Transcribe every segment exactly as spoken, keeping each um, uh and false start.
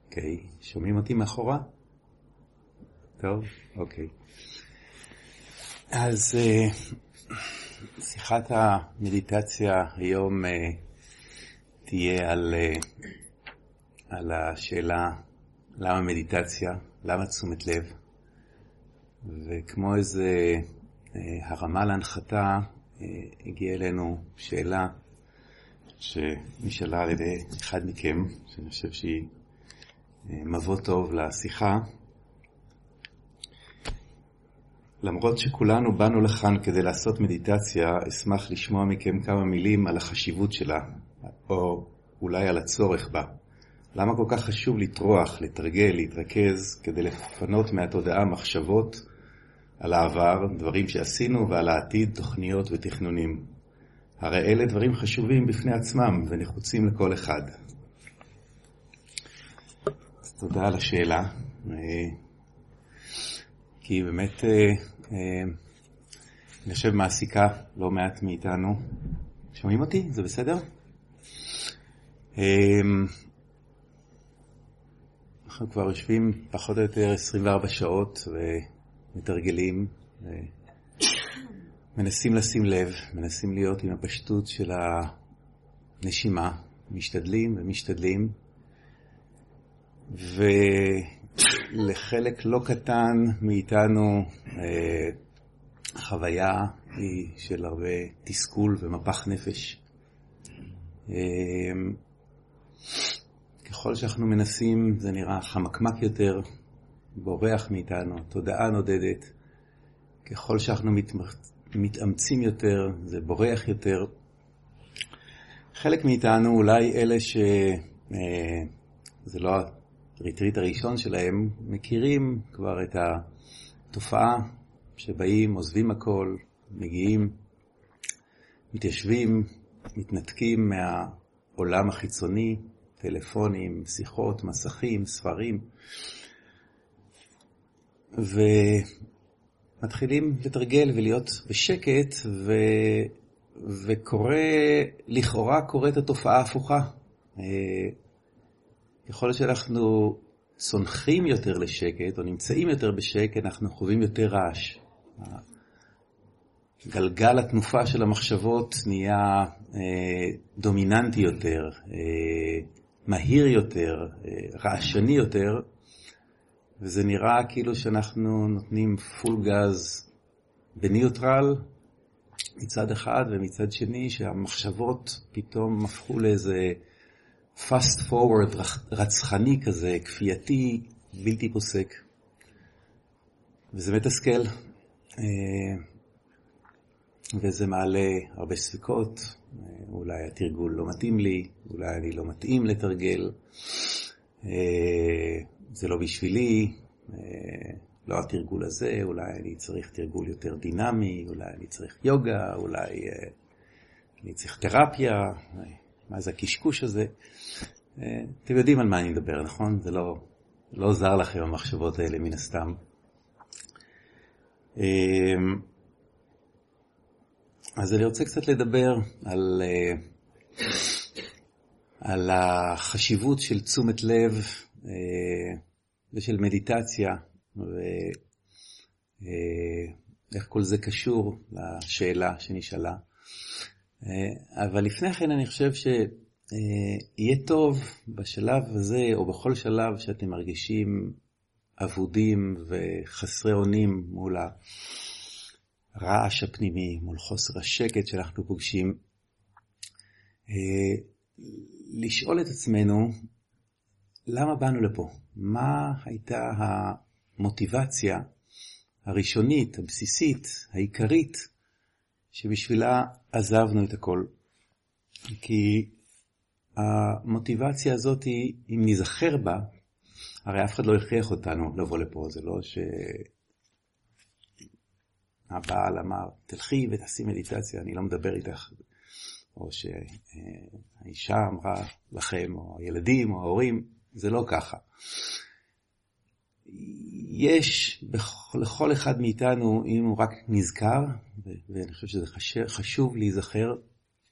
אוקיי, שומעים אותי מאחורה? טוב, אוקיי. אז שיחת המדיטציה היום תהיה על, על השאלה למה מדיטציה, למה תשומת לב, וכמו איזה הרמה להנחתה הגיעה אלינו שאלה שנשאלה על ידי אחד מכם, שאני חושב שהיא מבוא טוב לשיחה. למרות שכולנו באנו לכאן כדי לעשות מדיטציה, אשמח לשמוע מכם כמה מילים על החשיבות שלה, או אולי על הצורך בה. למה כל כך חשוב לטרוח, לתרגל, להתרכז, כדי לפנות מהתודעה מחשבות על העבר, דברים שעשינו, ועל העתיד, תוכניות ותכנונים. הרי אלה דברים חשובים בפני עצמם ונחוצים לכל אחד. אז תודה על השאלה. כי באמת, אני חושב מעסיקה לא מעט מאיתנו. שומעים אותי? זה בסדר? אנחנו כבר יושבים פחות או יותר עשרים וארבע שעות ומתרגלים, מנסים לשים לב, מנסים להיות עם הפשטות של הנשימה, משתדלים ומשתדלים, ולחלק לא קטן מאיתנו החוויה היא של הרבה תסכול ומפח נפש. ככל שאנחנו מנסים זה נראה חמקמק יותר, בורח מאיתנו, תודעה נודדת. ככל שאנחנו מתאמצים יותר, זה בורח יותר. חלק מאיתנו, אולי אלה שזה לא הריטריט הראשון שלהם, מכירים כבר את התופעה שבאים, עוזבים הכל, מגיעים, מתיישבים, מתנתקים מהעולם החיצוני, טלפונים, שיחות, מסכים, ספרים, ומתחילים לתרגל ולהיות בשקט, ו... וקורא, לכאורה קוראת התופעה ההפוכה. ככל שאנחנו צונחים יותר לשקט, או נמצאים יותר בשקט, אנחנו חווים יותר רעש. גלגל התנופה של המחשבות נהיה אה, דומיננטי יותר, אה, מהיר יותר, אה, רעשני יותר, וזה נראה כאילו שאנחנו נותנים פול גז בניוטרל מצד אחד, ומצד שני שהמחשבות פתאום הפכו לאיזה fast forward רצחני כזה, כפייתי, בלתי פוסק. וזה מתסכל. אה, וזה מעלה הרבה ספקות, אולי התרגול לא מתאים לי, אולי אני לא מתאים לתרגל, זה לא בשבילי, לא התרגול הזה, אולי אני צריך תרגול יותר דינמי, אולי אני צריך יוגה, אולי אני צריך תרפיה, מה זה הקשקוש הזה? אתם יודעים על מה אני מדבר, נכון? זה לא, לא עזר לכם המחשבות האלה מן הסתם. אז אני רוצה קצת לדבר על, על החשיבות של תשומת לב ושל מדיטציה, ואיך כל זה קשור לשאלה שנשאלה. אבל לפני כן אני חושב שיהיה טוב בשלב הזה, או בכל שלב שאתם מרגישים אבודים וחסרי אונים מול ה... רעש הפנימי, מול חוסר השקט שאנחנו פוגשים, לשאול את עצמנו, למה באנו לפה? מה הייתה המוטיבציה הראשונית, הבסיסית, העיקרית, שבשבילה עזבנו את הכל? כי המוטיבציה הזאת, אם נזכר בה, הרי אף אחד לא הכריח אותנו לבוא לפה, זה לא ש... הבעל אמר, תלכי ותעשי מדיטציה, אני לא מדבר איתך. או שהאישה אמרה לכם, או הילדים, או ההורים, זה לא ככה. יש לכל אחד מאיתנו, אם הוא רק נזכר, ואני חושב שזה חשוב להיזכר,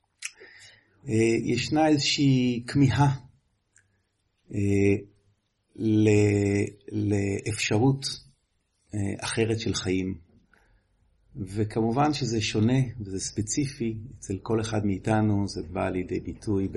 ישנה איזושהי כמיהה לאפשרות אחרת של חיים. וכמובן שזה שונה וזה ספציפי, אצל כל אחד מאיתנו זה בא לידי ביטוי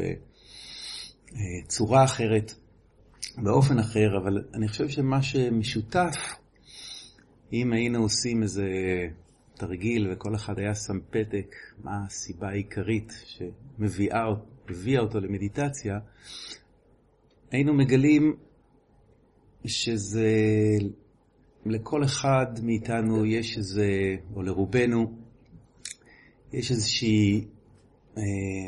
בצורה אחרת, באופן אחר, אבל אני חושב שמה שמשותף, אם היינו עושים איזה תרגיל וכל אחד היה שם פתק, מה הסיבה העיקרית שמביאה הביאה אותו למדיטציה, היינו מגלים שזה לכל אחד מאיתנו יש איזה, או לרובנו, יש איזושהי אה,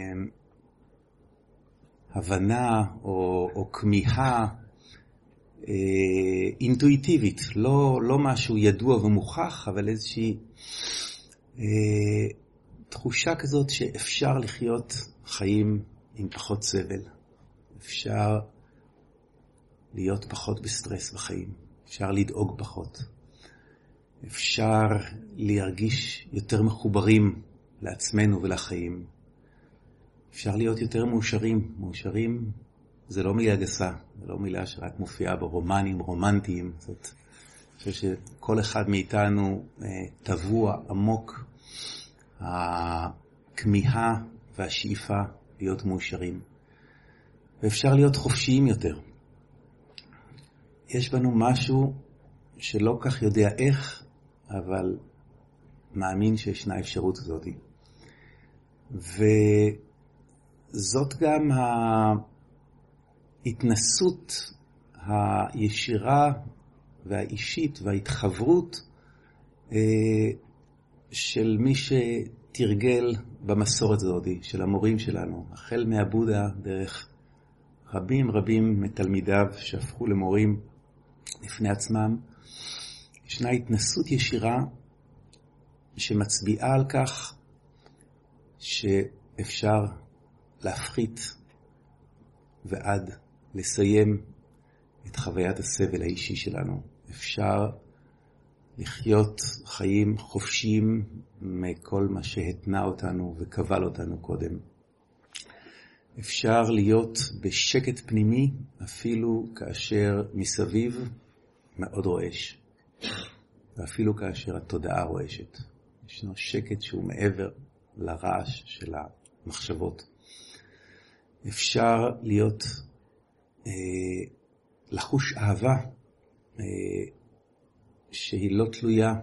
הבנה או, או כמיהה אה, אינטואיטיבית, לא, לא משהו ידוע ומוכח, אבל איזושהי אה, תחושה כזאת שאפשר לחיות חיים עם פחות סבל, אפשר להיות פחות בסטרס בחיים, אפשר לדאוג פחות, אפשר להרגיש יותר מחוברים לעצמנו ולחיים, אפשר להיות יותר מאושרים. מאושרים זה לא מילה גסה, זה לא מילה שרק מופיעה ברומנים רומנטיים, זאת, אני חושב שכל אחד מאיתנו אה, טבוע עמוק הכמיהה והשאיפה להיות מאושרים, ואפשר להיות חופשיים יותר. יש בנו משהו שלא כך יודע איך, אבל מאמין שישנה אפשרות הזאת. וזאת גם ההתנסות הישירה והאישית וההתחברות של מי שתרגל במסורת הזאת, של המורים שלנו, החל מהבודה דרך רבים רבים מתלמידיו שהפכו למורים לפני עצמם. ישנה התנסות ישירה שמצביעה על כך שאפשר להפחית ועד לסיים את חוויית הסבל האישי שלנו. אפשר לחיות חיים חופשיים מכל מה שהתנה אותנו וקבל אותנו קודם. אפשר להיות בשקט פנימי אפילו כאשר מסביב מאוד רועש, ואפילו כאשר התודעה רועשת. ישנו שקט שהוא מעבר לרעש של המחשבות. אפשר להיות, אה, לחוש אהבה אה, שהיא לא תלויה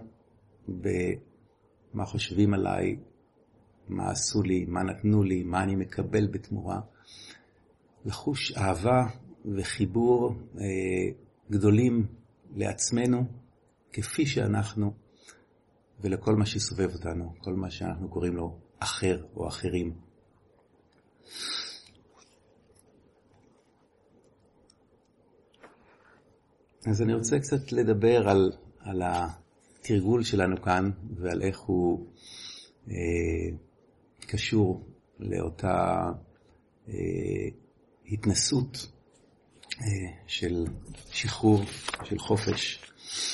במה חושבים עליי, מה עשו לי, מה נתנו לי, מה אני מקבל בתמורה. לחוש אהבה וחיבור אה, גדולים לעצמנו, כפי שאנחנו, ולכל מה שסובב אותנו, כל מה שאנחנו קוראים לו אחר או אחרים. אז אני רוצה קצת לדבר על, על התרגול שלנו כאן, ועל איך הוא אה, קשור לאותה אה, התנסות אה, של שחרור, של חופש,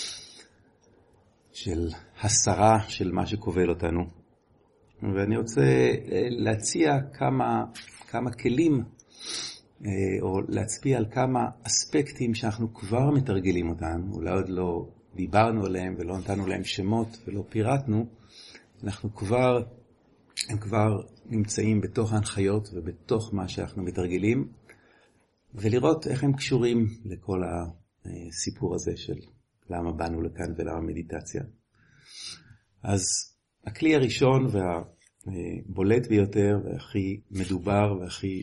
של הסרה של מה שכובל אותנו. ואני רוצה להציע כמה, כמה כלים, אה, או להצביע על כמה אספקטים שאנחנו כבר מתרגלים אותם, אולי עוד לא דיברנו עליהם ולא נתנו להם שמות ולא פירטנו, אנחנו כבר, הם כבר נמצאים בתוך ההנחיות ובתוך מה שאנחנו מתרגלים, ולראות איך הם קשורים לכל הסיפור הזה של למה באנו לכאן ולמה מדיטציה. אז הכלי הראשון והבולט ביותר והכי מדובר והכי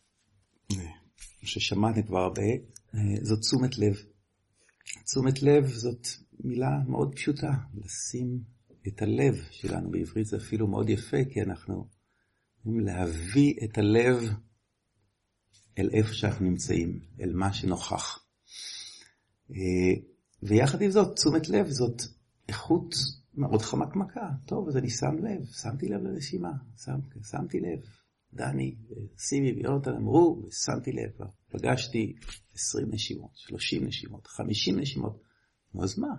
ששמעתם כבר הרבה, זאת תשומת לב. תשומת לב זאת מילה מאוד פשוטה, לשים את הלב שלנו. בעברית זה אפילו מאוד יפה, כי אנחנו יכולים להביא את הלב אל איפה שאנחנו נמצאים, אל מה שנוכח. ויחד עם זאת, תשומת לב זאת איכות מאוד חמקמקה. טוב, אז אני שם לב, שמתי לב לנשימה, שם, שמתי לב. דני, סימי ויונתן אמרו, ושמתי לב, פגשתי עשרים נשימות, שלושים נשימות, חמישים נשימות. אז מה?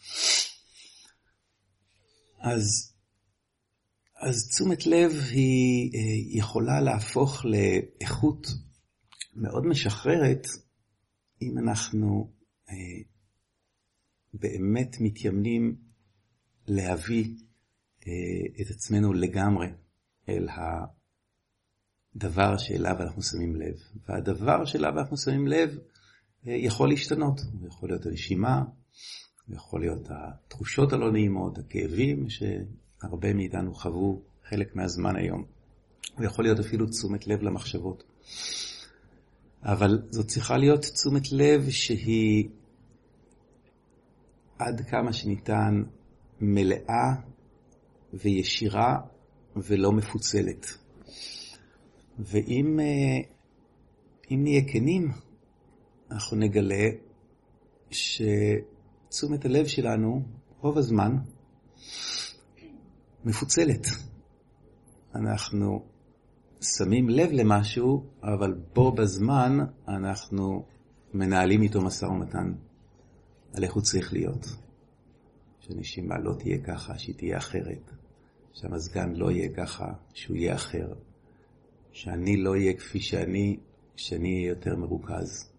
אז, אז תשומת לב היא יכולה להפוך לאיכות מאוד משחררת אם אנחנו אה, באמת מתיימנים להביא אה, את עצמנו לגמרי אל הדבר שאליו אנחנו שמים לב. והדבר שאליו אנחנו שמים לב אה, יכול להשתנות. הוא יכול להיות הנשימה, הוא יכול להיות התחושות הלא נעימות, הכאבים שהרבה מאיתנו חוו חלק מהזמן היום. הוא יכול להיות אפילו תשומת לב למחשבות. אבל זאת צריכה להיות תשומת לב שהיא עד כמה שניתן מלאה וישירה ולא מפוצלת. ואם אם נהיה כנים, אנחנו נגלה שתשומת הלב שלנו רוב הזמן מפוצלת. אנחנו שמים לב למשהו, אבל בו בזמן אנחנו מנהלים איתו משא ומתן על איך הוא צריך להיות. שהנשימה לא תהיה ככה, שהיא תהיה אחרת. שהמזגן לא יהיה ככה, שהוא יהיה אחר. שאני לא יהיה כפי שאני, שאני אהיה יותר מרוכז.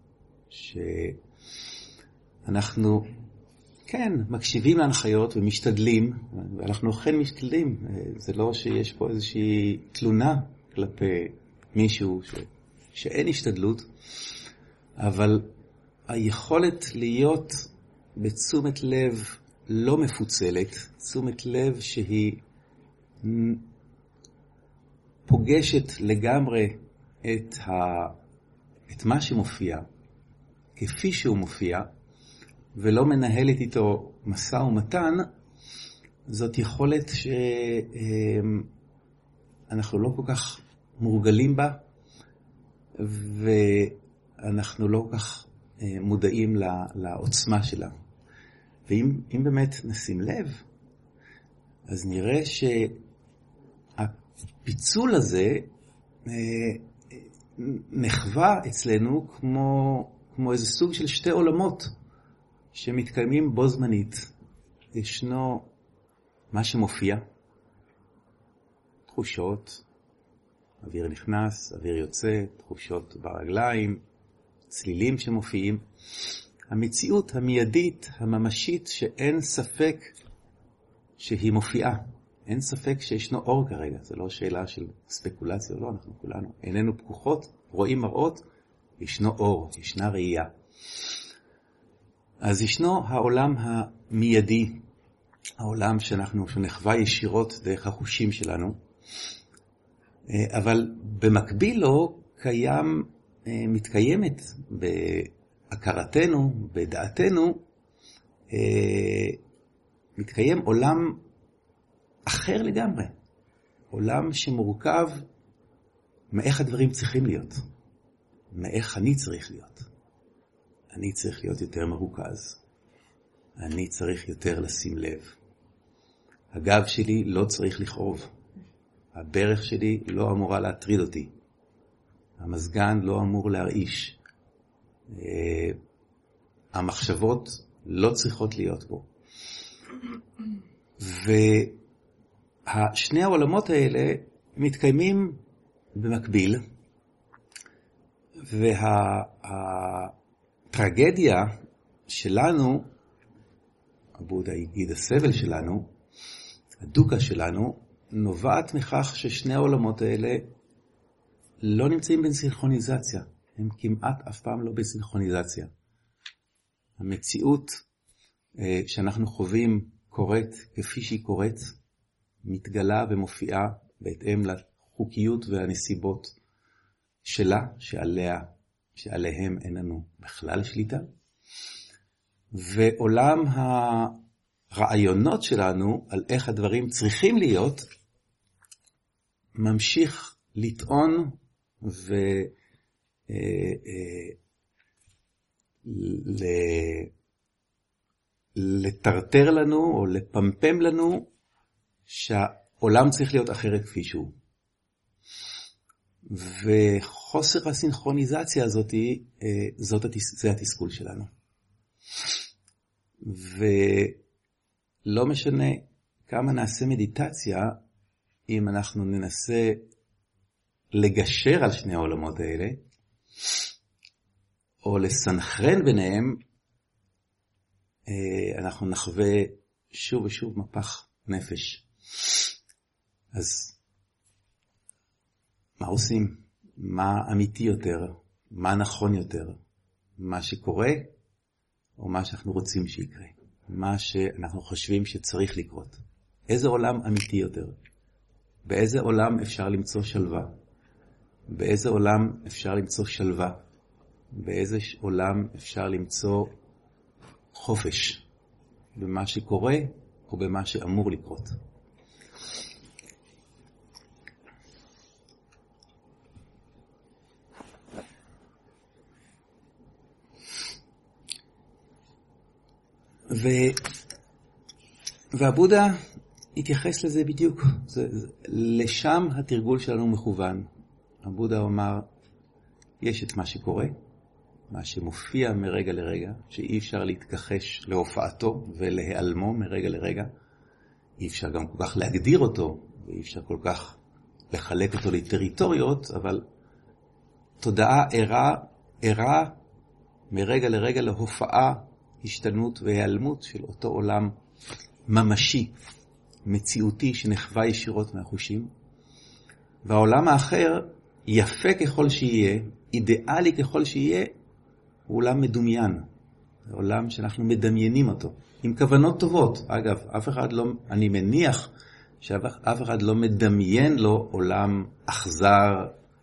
שאנחנו, כן, מקשיבים להנחיות ומשתדלים, ואנחנו אכן משתדלים. זה לא שיש פה איזושהי תלונה כלפי מישהו ש... שאין השתדלות, אבל היכולת להיות בתשומת לב לא מפוצלת, תשומת לב שהיא פוגשת לגמרי את, ה... את מה שמופיע, כפי שהוא מופיע, ולא מנהלת איתו משא ומתן, זאת יכולת שאנחנו לא כל כך מורגלים בה, ואנחנו לא כל כך מודעים לעוצמה שלה. ואם אם באמת נשים לב, אז נראה שהפיצול הזה נחווה אצלנו כמו, כמו איזה סוג של שתי עולמות שמתקיימים בו זמנית. ישנו מה שמופיע, תחושות, אוויר נכנס, אוויר יוצא, תחושות ברגליים, צלילים שמופיעים. המציאות המיידית, הממשית, שאין ספק שהיא מופיעה. אין ספק שישנו אור כרגע. זה לא שאלה של ספקולציה, לא, אנחנו כולנו. עינינו פקוחות, רואים מראות, ישנו אור, ישנה ראייה. אז ישנו העולם המיידי, העולם שאנחנו, שנחווה ישירות דרך החושים שלנו, אבל במקביל לו קיים, מתקיימת בהכרתנו, בדעתנו, מתקיים עולם אחר לגמרי. עולם שמורכב מאיך הדברים צריכים להיות. מאיך אני צריך להיות. אני צריך להיות יותר מרוכז. אני צריך יותר לשים לב. הגב שלי לא צריך לכאוב. הברך שלי לא אמורה להטריד אותי. המזגן לא אמור להרעיש. המחשבות לא צריכות להיות בו. והשני העולמות האלה מתקיימים במקביל, והטרגדיה שלנו, הבודה יגיד הסבל שלנו, הדוקה שלנו, נובעת מכך ששני העולמות האלה לא נמצאים בסינכרוניזציה. הם כמעט אף פעם לא בסינכרוניזציה. המציאות שאנחנו חווים קורית כפי שהיא קורית, מתגלה ומופיעה בהתאם לחוקיות והנסיבות שלה, שעליה, שעליהם אין לנו בכלל שליטה. ועולם הרעיונות שלנו על איך הדברים צריכים להיות, ממשיך לטעון ו... לטרטר לנו או לפמפם לנו שהעולם צריך להיות אחרת כפי שהוא. וחוסר הסינכרוניזציה הזאת, זאת זה התסכול שלנו. ולא משנה כמה נעשה מדיטציה, אם אנחנו ננסה לגשר על שני העולמות האלה, או או לסנכרן ביניהם, אנחנו נחווה שוב ושוב מפח נפש. אז מה עושים? מה אמיתי יותר? מה נכון יותר? מה שקורה או מה שאנחנו רוצים שיקרה? מה שאנחנו חושבים שצריך לקרות? איזה עולם אמיתי יותר? באיזה עולם אפשר למצוא שלווה? באיזה עולם אפשר למצוא שלווה? באיזה עולם אפשר למצוא חופש? במה שקורה או במה שאמור לקרות? ו... והבודה התייחס לזה בדיוק. זה, זה, לשם התרגול שלנו מכוון. הבודה אמר, יש את מה שקורה, מה שמופיע מרגע לרגע, שאי אפשר להתכחש להופעתו ולהיעלמו מרגע לרגע. אי אפשר גם כל כך להגדיר אותו, ואי אפשר כל כך לחלק אותו לטריטוריות, אבל תודעה ערה, ערה מרגע לרגע להופעה, השתנות והיעלמות של אותו עולם ממשי, מציאותי, שנחווה ישירות מהחושים. והעולם האחר, יפה ככל שיהיה, אידיאלי ככל שיהיה, הוא עולם מדומיין. זה עולם שאנחנו מדמיינים אותו, עם כוונות טובות. אגב, אף אחד לא, אני מניח שאף אחד לא מדמיין לו עולם אכזר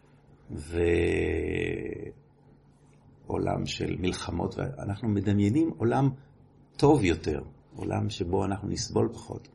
ועולם של מלחמות. אנחנו מדמיינים עולם טוב יותר, עולם שבו אנחנו נסבול פחות.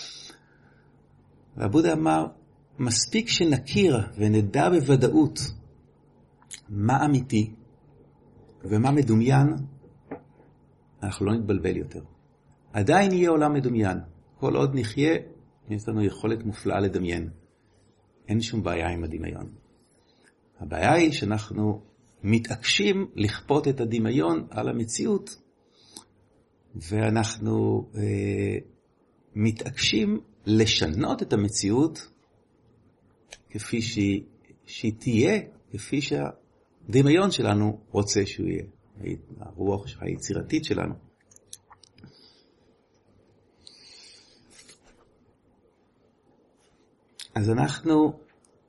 והבודה אמר, מספיק שנכיר ונדע בוודאות מה אמיתי ומה מדומיין, אנחנו לא נתבלבל יותר. עדיין יהיה עולם מדומיין. כל עוד נחיה, יש לנו יכולת מופלאה לדמיין. אין שום בעיה עם הדמיון. הבעיה היא שאנחנו מתעקשים לכפות את הדמיון על המציאות, ואנחנו אה, מתעקשים לשנות את המציאות כפי שהיא, שהיא תהיה, כפי שהדמיון שלנו רוצה שהוא יהיה. הרוח היצירתית שלנו. אז אנחנו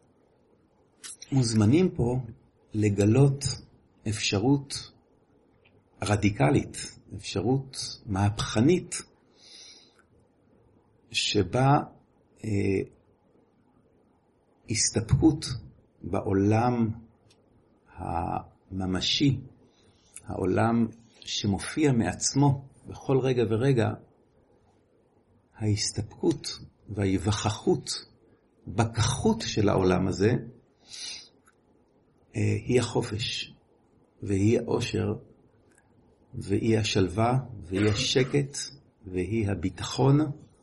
מוזמנים פה לגלות אפשרות רדיקלית, אפשרות מהפכנית, שבה אה, הסתפקות בעולם הממשי, העולם שמופיע מעצמו בכל רגע ורגע, ההסתפקות והיווכחות בכחות של העולם הזה, היא החופש, והיא האושר, והיא השלווה, והיא השקט, והיא הביטחון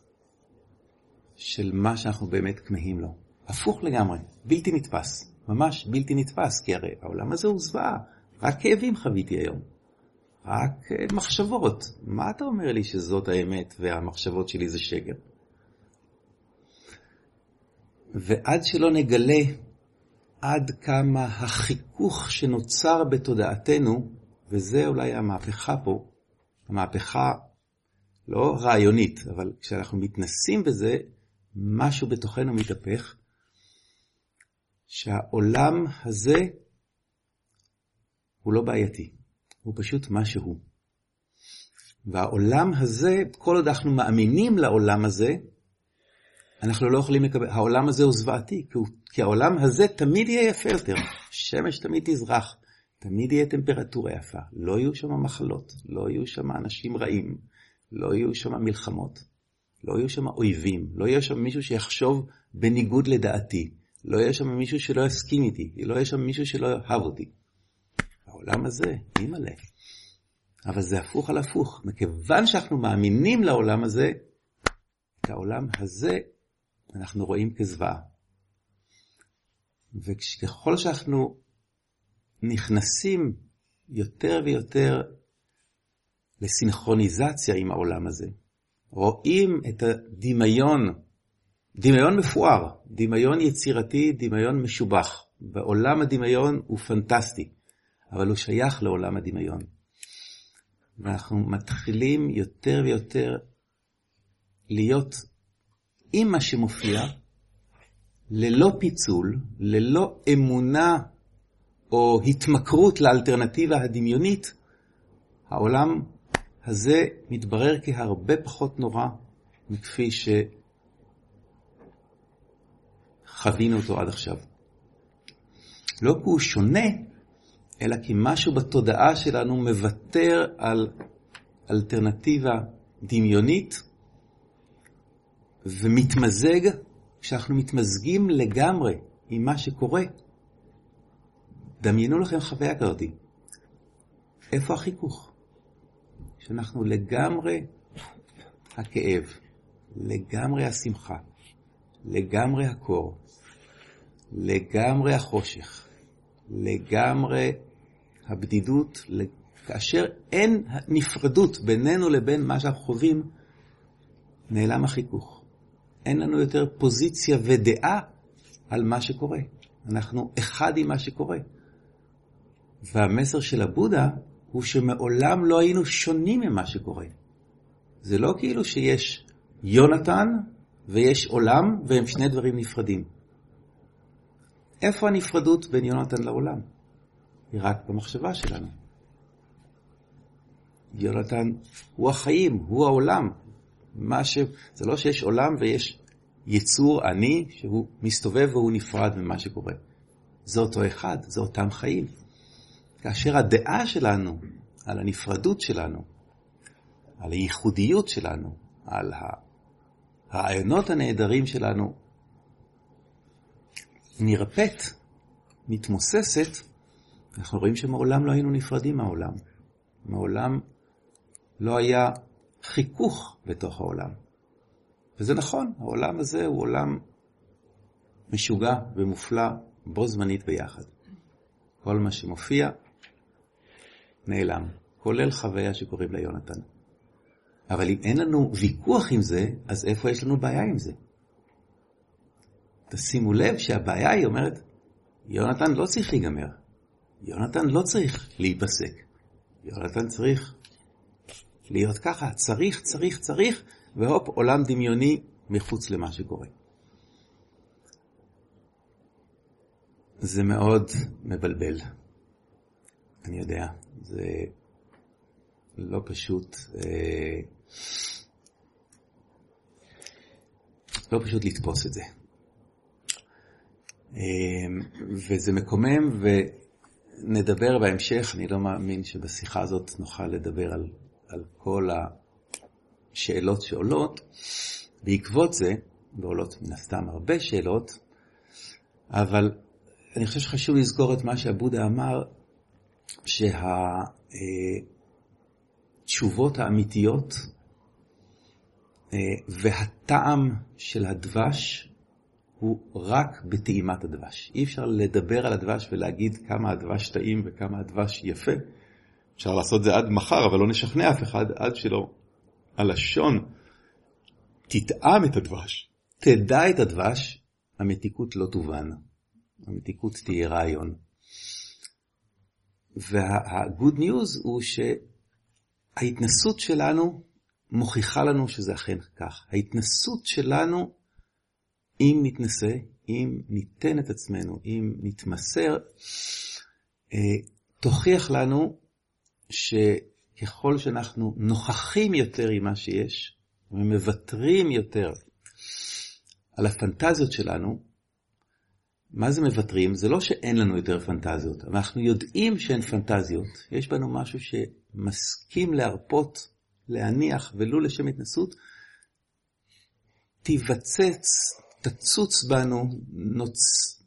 של מה שאנחנו באמת כמהים לו. הפוך לגמרי, בלתי נתפס, ממש בלתי נתפס, כי הרי העולם הזה הוא זוועה, רק כאבים חוויתי היום, רק מחשבות. מה אתה אומר לי שזאת האמת והמחשבות שלי זה שקר? ועד שלא נגלה עד כמה החיכוך שנוצר בתודעתנו, וזה אולי המהפכה פה, המהפכה לא רעיונית, אבל כשאנחנו מתנסים בזה, משהו בתוכנו מתהפך, שהעולם הזה הוא לא בעייתי, הוא פשוט משהו. והעולם הזה, כל עוד אנחנו מאמינים לעולם הזה, אנחנו לא יכולים לקבל, העולם הזה הוא זוועתי, כי, הוא, כי העולם הזה תמיד יהיה יפה יותר, שמש תמיד תזרח, תמיד יהיה טמפרטורה יפה, לא יהיו שם מחלות, לא יהיו שם אנשים רעים, לא יהיו שם מלחמות, לא יהיו שם אויבים, לא יהיה שם מישהו שיחשוב בניגוד לדעתי, לא יהיה שם מישהו שלא יסכים איתי, לא יהיה שם מישהו שלא יאהב אותי. העולם הזה, מי מלא? אבל זה הפוך על הפוך, מכיוון שאנחנו מאמינים לעולם הזה, את העולם הזה אנחנו רואים כזוועה. וככל שאנחנו נכנסים יותר ויותר לסינכרוניזציה עם העולם הזה, רואים את הדמיון, דמיון מפואר, דמיון יצירתי, דמיון משובח. בעולם הדמיון הוא פנטסטי. אבל הוא שייך לעולם הדמיון. ואנחנו מתחילים יותר ויותר להיות עם מה שמופיע, ללא פיצול, ללא אמונה או התמכרות לאלטרנטיבה הדמיונית. העולם הזה מתברר כהרבה פחות נורא מכפי שחווינו אותו עד עכשיו. לא כי הוא שונה, אלא כי משהו בתודעה שלנו מוותר על אלטרנטיבה דמיונית ומתמזג. כשאנחנו מתמזגים לגמרי עם מה שקורה, דמיינו לכם חוויה כזאת. איפה החיכוך? שאנחנו לגמרי הכאב, לגמרי השמחה, לגמרי הקור, לגמרי החושך, לגמרי הבדידות, כאשר אין נפרדות בינינו לבין מה שאנחנו חווים, נעלם החיכוך. אין לנו יותר פוזיציה ודעה על מה שקורה. אנחנו אחד עם מה שקורה. והמסר של הבודה הוא שמעולם לא היינו שונים ממה שקורה. זה לא כאילו שיש יונתן ויש עולם והם שני דברים נפרדים. איפה הנפרדות בין יונתן לעולם? היא רק במחשבה שלנו. יונתן הוא החיים, הוא העולם. מה ש... זה לא שיש עולם ויש יצור אני שהוא מסתובב והוא נפרד ממה שקורה. זה אותו אחד, זה אותם חיים. כאשר הדעה שלנו על הנפרדות שלנו, על הייחודיות שלנו, על הרעיונות הנהדרים שלנו, נרפאת, מתמוססת, אנחנו רואים שמעולם לא היינו נפרדים מהעולם. מעולם לא היה חיכוך בתוך העולם. וזה נכון, העולם הזה הוא עולם משוגע ומופלא בו זמנית ביחד. כל מה שמופיע נעלם, כולל חוויה שקוראים לה יונתן. אבל אם אין לנו ויכוח עם זה, אז איפה יש לנו בעיה עם זה? תשימו לב שהבעיה היא אומרת, יונתן לא צריך להיגמר. יונתן לא צריך להיפסק. יונתן צריך להיות ככה, צריך, צריך, צריך, והופ, עולם דמיוני מחוץ למה שקורה. זה מאוד מבלבל. אני יודע, זה לא פשוט, אה, לא פשוט לתפוס את זה. אה, וזה מקומם, ונדבר בהמשך, אני לא מאמין שבשיחה הזאת נוכל לדבר על, על כל השאלות שעולות. בעקבות זה, ועולות מן הסתם הרבה שאלות, אבל אני חושב שחשוב לזכור את מה שהבודה אמר, שהתשובות האמיתיות והטעם של הדבש הוא רק בטעימת הדבש. אי אפשר לדבר על הדבש ולהגיד כמה הדבש טעים וכמה הדבש יפה. אפשר לעשות זה עד מחר, אבל לא נשכנע אף אחד עד שלא הלשון תטעם את הדבש, תדע את הדבש, המתיקות לא תובן. המתיקות תהיה רעיון. וה-good news הוא שההתנסות שלנו מוכיחה לנו שזה אכן כך. ההתנסות שלנו, אם נתנסה, אם ניתן את עצמנו, אם נתמסר, תוכיח לנו שככל שאנחנו נוכחים יותר עם מה שיש, ומוותרים יותר על הפנטזיות שלנו, מה זה מבטרים? זה לא שאין לנו יותר פנטזיות. אנחנו יודעים שאין פנטזיות. יש בנו משהו שמסכים להרפות, להניח, ולו לשם התנסות. תיבצץ, תצוץ בנו, נוצ...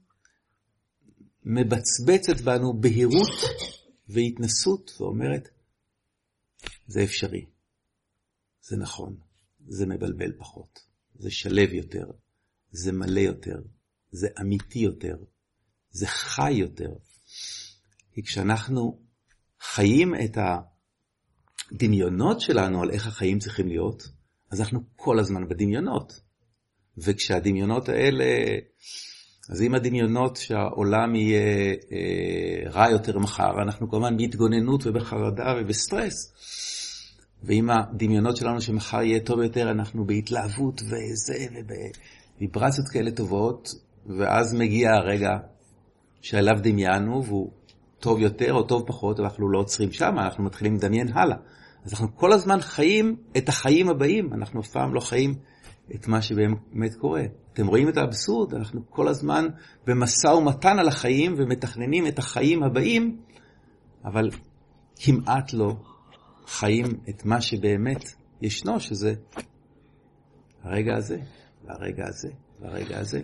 מבצבצת בנו בהירות והתנסות, ואומרת, זה אפשרי. זה נכון. זה מבלבל פחות. זה שלב יותר. זה מלא יותר. זה אמיתי יותר, זה חי יותר. כי כשאנחנו חיים את הדמיונות שלנו על איך החיים צריכים להיות, אז אנחנו כל הזמן בדמיונות. וכשהדמיונות האלה, אז אם הדמיונות שהעולם יהיה אה, רע יותר מחר, אנחנו כמובן בהתגוננות ובחרדה ובסטרס. ואם הדמיונות שלנו שמחר יהיה טוב יותר, אנחנו בהתלהבות וזה ובוויברציות כאלה טובות, ואז מגיע הרגע שעליו דמיינו, והוא טוב יותר או טוב פחות, ואנחנו לא עוצרים שם, אנחנו מתחילים לדמיין הלאה. אז אנחנו כל הזמן חיים את החיים הבאים, אנחנו אף פעם לא חיים את מה שבאמת קורה. אתם רואים את האבסורד, אנחנו כל הזמן במשא ומתן על החיים, ומתכננים את החיים הבאים, אבל כמעט לא חיים את מה שבאמת ישנו, שזה הרגע הזה, והרגע הזה, והרגע הזה.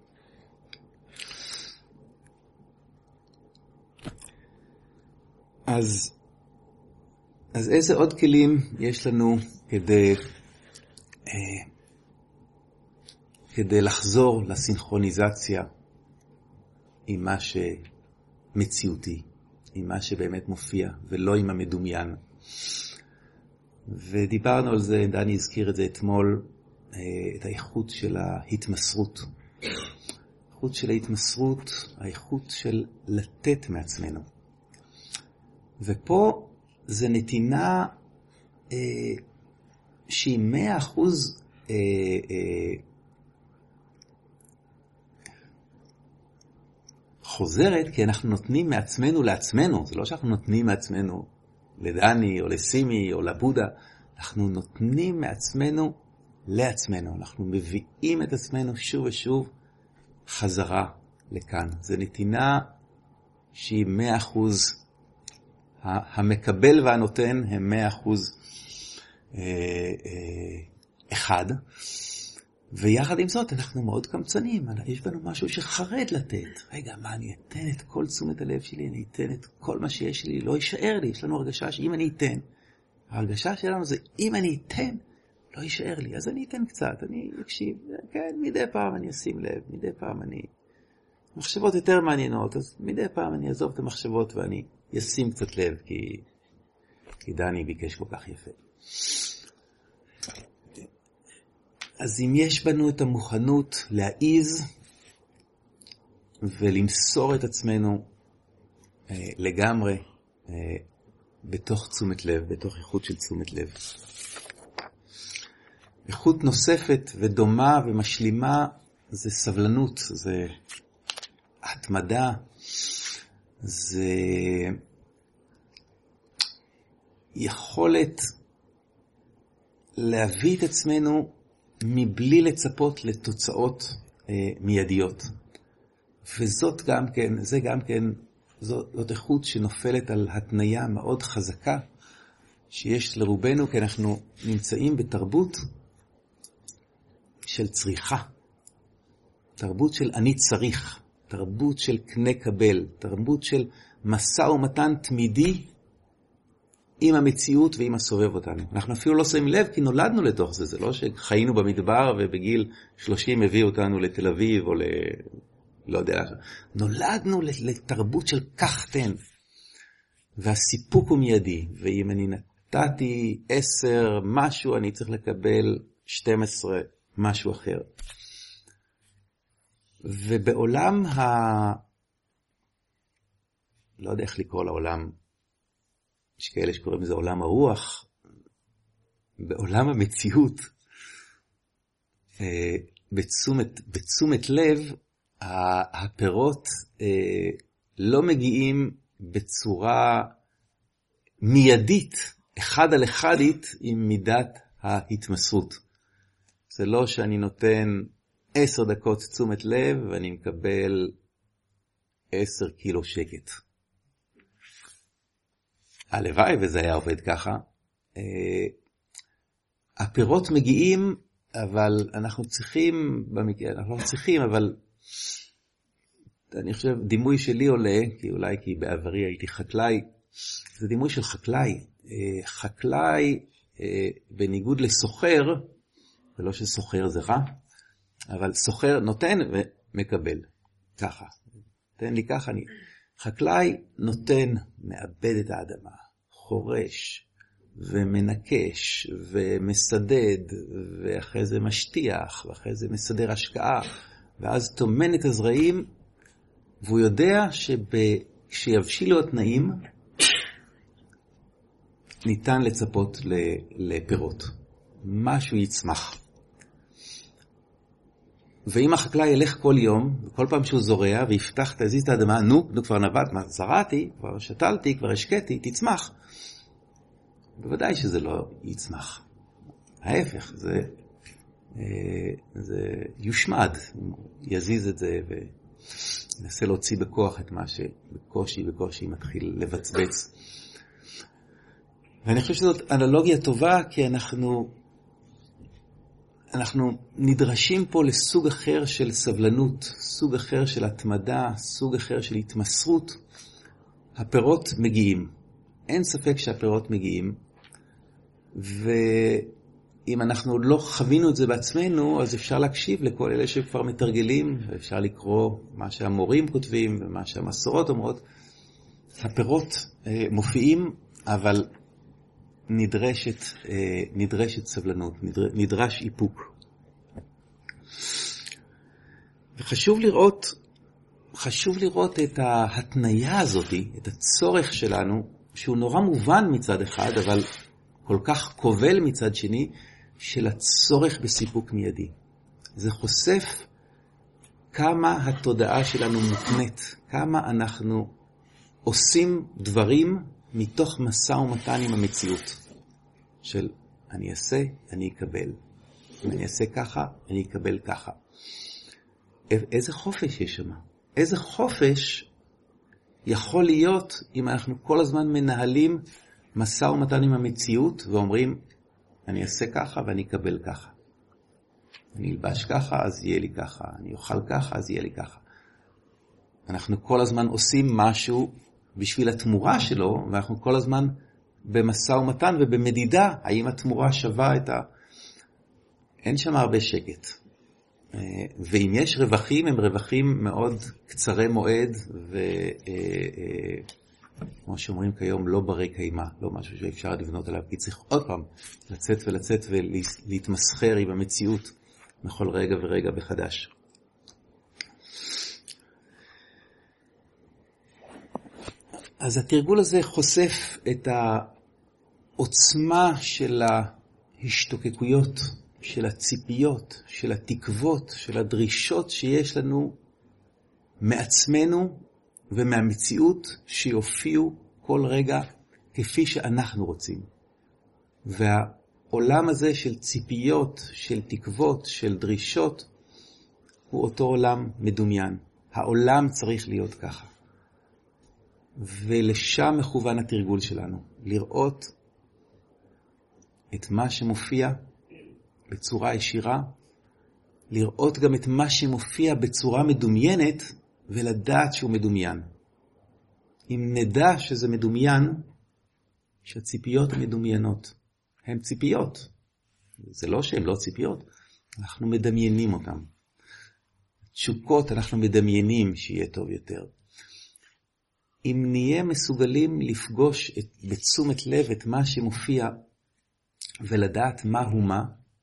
אז, אז איזה עוד כלים יש לנו כדי, אה, כדי לחזור לסינכרוניזציה עם מה שמציאותי, עם מה שבאמת מופיע, ולא עם המדומיין. ודיברנו על זה, דני הזכיר את זה אתמול, אה, את האיכות של ההתמסרות. האיכות של ההתמסרות, האיכות של לתת מעצמנו. ופה זה נתינה אה, שהיא מאה אחוז אה, אה, חוזרת, כי אנחנו נותנים מעצמנו לעצמנו. זה לא שאנחנו נותנים מעצמנו לדני או לסימי או לבודה, אנחנו נותנים מעצמנו לעצמנו. אנחנו מביאים את עצמנו שוב ושוב חזרה לכאן. זה נתינה שהיא מאה אחוז, המקבל והנותן הם מאה אחוז אה, אה, אחד. ויחד עם זאת אנחנו מאוד קמצנים, יש בנו משהו שחרד לתת. רגע, מה, אני אתן את כל תשומת הלב שלי, אני אתן את כל מה שיש לי, לא יישאר לי. יש לנו הרגשה שאם אני אתן, ההרגשה שלנו זה אם אני אתן, לא יישאר לי. אז אני אתן קצת, אני אקשיב, כן, מדי פעם אני אשים לב, מדי פעם אני... מחשבות יותר מעניינות, אז מדי פעם אני אעזוב את המחשבות ואני אשים קצת לב, כי, כי דני ביקש כל כך יפה. אז אם יש בנו את המוכנות להעיז ולמסור את עצמנו אה, לגמרי אה, בתוך תשומת לב, בתוך איכות של תשומת לב. איכות נוספת ודומה ומשלימה זה סבלנות, זה התמדה, זה יכולת להביא את עצמנו מבלי לצפות לתוצאות אה, מיידיות. וזאת גם כן, זה גם כן, זאת, זאת איכות שנופלת על התניה מאוד חזקה שיש לרובנו, כי אנחנו נמצאים בתרבות של צריכה. תרבות של אני צריך, תרבות של קנה קבל, תרבות של מסע ומתן תמידי עם המציאות ועם הסובב אותנו. אנחנו אפילו לא שמים לב כי נולדנו לתוך זה. זה לא שחיינו במדבר ובגיל שלושים הביאו אותנו לתל אביב או ל... לא יודע. נולדנו לתרבות של כך תן. והסיפוק הוא מיידי. ואם אני נתתי עשר משהו, אני צריך לקבל שתים עשרה משהו אחר. ובעולם ה... לא יודע איך לקרוא לעולם, יש כאלה שקוראים לזה עולם הרוח, בעולם המציאות, בתשומת, בתשומת לב, הפירות לא מגיעים בצורה מיידית, אחד על אחדית, עם מידת ההתמסרות. זה לא שאני נותן עשר דקות תשומת לב, ואני מקבל עשר קילו שקט. הלוואי וזה היה עובד ככה. הפירות מגיעים, אבל אנחנו צריכים, במקרה, אנחנו לא צריכים, אבל אני חושב, דימוי שלי עולה, כי אולי כי בעברי הייתי חקלאי, זה דימוי של חקלאי. חקלאי, בניגוד לסוחר, ולא שסוחר זה רע, אבל סוחר נותן ומקבל. ככה. תן לי ככה, אני... חקלאי נותן, מאבד את האדמה, חורש ומנקש ומסדד, ואחרי זה משטיח, ואחרי זה מסדר השקעה, ואז תומן את הזרעים, והוא יודע שכשיבשילו התנאים, ניתן לצפות לפירות. משהו יצמח. ואם החקלאי ילך כל יום, וכל פעם שהוא זורע, ויפתח, תזיז את האדמה, נו, נו כבר נבט, מה, זרעתי, כבר שתלתי, כבר השקעתי, תצמח. בוודאי שזה לא יצמח. ההפך, זה, זה יושמד, יזיז את זה, ונסה להוציא בכוח את מה שבקושי, בקושי מתחיל לבצבץ. ואני חושב שזאת אנלוגיה טובה, כי אנחנו, אנחנו נדרשים פה לסוג אחר של סבלנות, סוג אחר של התמדה, סוג אחר של התמסרות. הפירות מגיעים. אין ספק שהפירות מגיעים. ואם אנחנו לא חווינו את זה בעצמנו, אז אפשר להקשיב לכל אלה שכבר מתרגלים, ואפשר לקרוא מה שהמורים כותבים ומה שהמסורות אומרות. הפירות אה, מופיעים, אבל נדרשת, אה, נדרשת סבלנות, נדר, נדרש איפוק. וחשוב לראות, חשוב לראות את ההתניה הזאת, את הצורך שלנו, שהוא נורא מובן מצד אחד, אבל כל כך כובל מצד שני, של הצורך בסיפוק מיידי. זה חושף כמה התודעה שלנו מותנית, כמה אנחנו עושים דברים מתוך מסע ומתן עם המציאות. של אני אעשה, אני אקבל. אם אני אעשה ככה, אני אקבל ככה. איזה חופש יש שם? איזה חופש יכול להיות אם אנחנו כל הזמן מנהלים מסע ומתן עם המציאות ואומרים, אני אעשה ככה ואני אקבל ככה. אני אלבש ככה, אז יהיה לי ככה. אני אוכל ככה, אז יהיה לי ככה. אנחנו כל הזמן עושים משהו בשביל התמורה שלו, ואנחנו כל הזמן במסע ומתן ובמדידה, האם התמורה שווה את ה... אין שם הרבה שקט. ואם יש רווחים, הם רווחים מאוד קצרי מועד, וכמו שאומרים כיום, לא ברי קיימה, לא משהו שאפשר לבנות עליו, כי צריך עוד פעם לצאת ולצאת ולהתמסחר עם המציאות בכל רגע ורגע בחדש. אז התרגול הזה חושף את העוצמה של ההשתוקקויות, של הציפיות, של התקוות, של הדרישות שיש לנו מעצמנו ומהמציאות שיופיעו כל רגע כפי שאנחנו רוצים. והעולם הזה של ציפיות, של תקוות, של דרישות, הוא אותו עולם מדומיין. העולם צריך להיות ככה. ולשם מכוון התרגול שלנו, לראות את מה שמופיע בצורה ישירה, לראות גם את מה שמופיע בצורה מדומיינת, ולדעת שהוא מדומיין. אם נדע שזה מדומיין, שהציפיות המדומיינות הן ציפיות. זה לא שהן לא ציפיות, אנחנו מדמיינים אותן. תשוקות אנחנו מדמיינים שיהיה טוב יותר. אם נהיה מסוגלים לפגוש את, בתשומת לב את מה שמופיע, ולדעת מה הוא מה,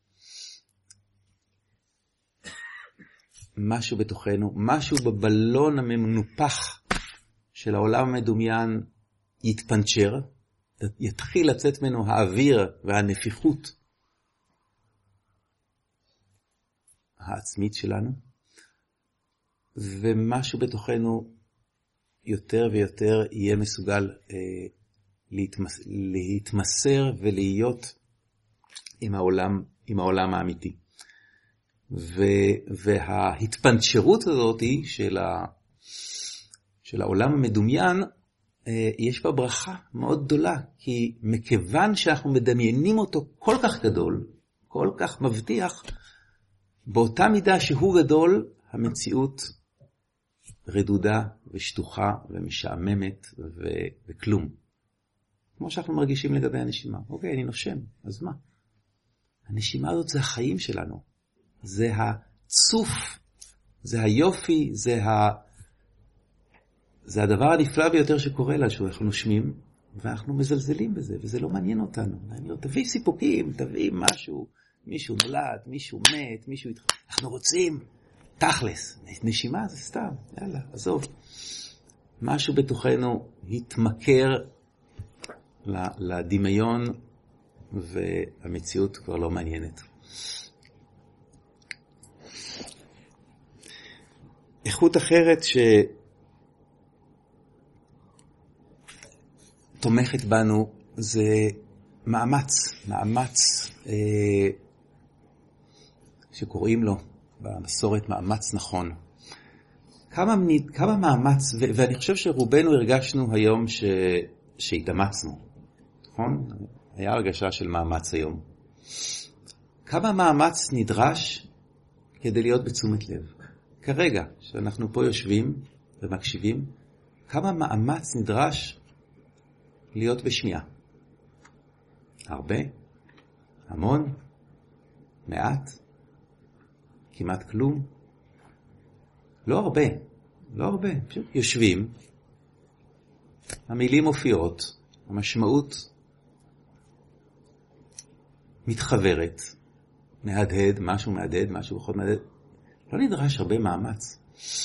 משהו בתוכנו, משהו בבלון המנופח של העולם המדומיין יתפנצ'ר, יתחיל לצאת ממנו האוויר והנפיחות העצמית שלנו, ומשהו בתוכנו יותר ויותר יהיה מסוגל אה, להתמס, להתמסר ולהיות עם העולם, עם העולם האמיתי. ו, וההתפנצ'רות הזאת של, ה, של העולם המדומיין, אה, יש בה ברכה מאוד גדולה, כי מכיוון שאנחנו מדמיינים אותו כל כך גדול, כל כך מבטיח, באותה מידה שהוא גדול, המציאות רדודה ושטוחה ומשעממת ו- וכלום. כמו שאנחנו מרגישים לגבי הנשימה. אוקיי, אני נושם, אז מה? הנשימה הזאת זה החיים שלנו. זה הצוף, זה היופי, זה, ה... זה הדבר הנפלא ביותר שקורה לה, שאנחנו נושמים, ואנחנו מזלזלים בזה, וזה לא מעניין אותנו. אני אומר, תביא סיפוקים, תביא משהו, מישהו נולד, מישהו מת, מישהו התח... אנחנו רוצים תכלס, נשימה זה סתם, יאללה, עזוב. משהו בתוכנו התמכר לדמיון, והמציאות כבר לא מעניינת. איכות אחרת שתומכת בנו זה מאמץ, מאמץ אה, שקוראים לו במסורת מאמץ נכון. כמה, כמה מאמץ, ו- ואני חושב שרובנו הרגשנו היום ש- שהתאמצנו, נכון? היה הרגשה של מאמץ היום. כמה מאמץ נדרש כדי להיות בתשומת לב? כרגע, שאנחנו פה יושבים ומקשיבים, כמה מאמץ נדרש להיות בשמיעה? הרבה? המון? מעט? כמעט כלום? לא הרבה, לא הרבה. פשוט יושבים, המילים מופיעות, המשמעות מתחברת, מהדהד, משהו מהדהד, משהו פחות מהדהד. לא נדרש הרבה מאמץ.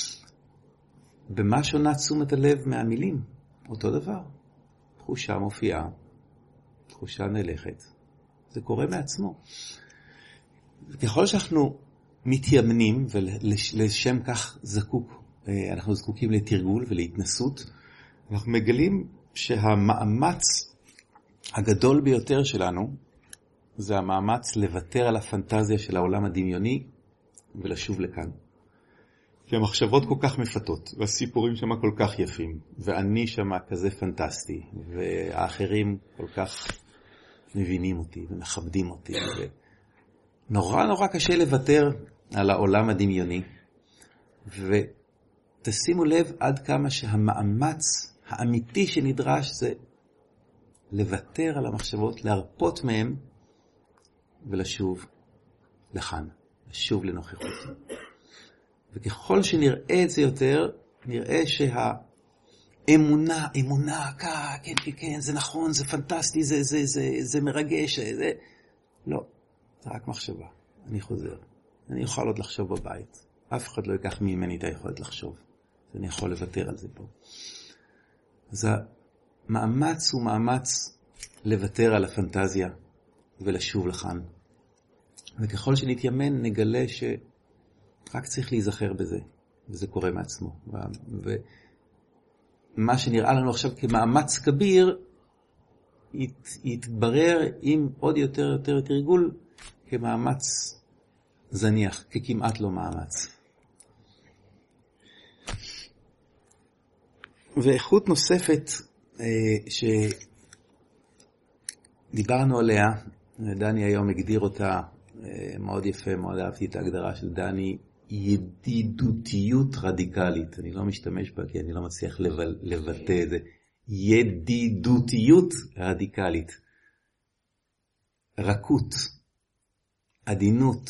במה שונה תשומת הלב מהמילים? אותו דבר. תחושה מופיעה, תחושה נלכת. זה קורה מעצמו. ככל שאנחנו מתיימנים, ולשם כך זקוק, אנחנו זקוקים לתרגול ולהתנסות, אנחנו מגלים שהמאמץ הגדול ביותר שלנו, זה המאמץ לוותר על הפנטזיה של העולם הדמיוני, ולשוב לכאן. כי המחשבות כל כך מפתות, והסיפורים שם כל כך יפים, ואני שם כזה פנטסטי, והאחרים כל כך מבינים אותי ומכבדים אותי. נורא נורא קשה לוותר על העולם הדמיוני, ותשימו לב עד כמה שהמאמץ האמיתי שנדרש זה לוותר על המחשבות, להרפות מהם ולשוב לכאן. שוב לנוכחות. וככל שנראה את זה יותר, נראה שהאמונה, אמונה, כן, כן, כן, זה נכון, זה פנטסטי, זה, זה, זה, זה מרגש, זה, לא, זה רק מחשבה. אני חוזר. אני יכול עוד לחשוב בבית. אף אחד לא ייקח ממני את היכולת לחשוב. אז אני יכול לוותר על זה פה. אז המאמץ הוא מאמץ לוותר על הפנטזיה ולשוב לכאן. וככל שנתיימן נגלה שרק צריך להיזכר בזה, וזה קורה מעצמו. ומה שנראה לנו עכשיו כמאמץ כביר, ית, יתברר עם עוד יותר יותר תרגול כמאמץ זניח, ככמעט לא מאמץ. ואיכות נוספת שדיברנו עליה, דני היום הגדיר אותה מאוד יפה, מאוד אהבתי את ההגדרה של דני, ידידותיות רדיקלית. אני לא משתמש בה כי אני לא מצליח לבטא את זה. ידידותיות רדיקלית. רכות, עדינות,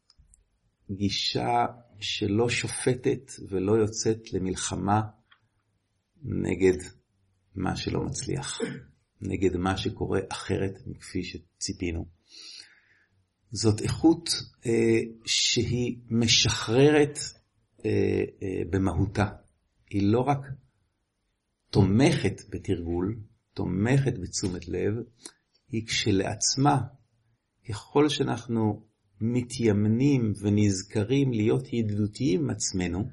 גישה שלא שופטת ולא יוצאת למלחמה נגד מה שלא מצליח, נגד מה שקורה אחרת מכפי שציפינו. זאת איכות אה, שהיא משחררת אה, אה, במהותה. היא לא רק תומכת בתרגול, תומכת בתשומת לב, היא כשלעצמה, ככל שאנחנו מתיימנים ונזכרים להיות ידידותיים עם עצמנו,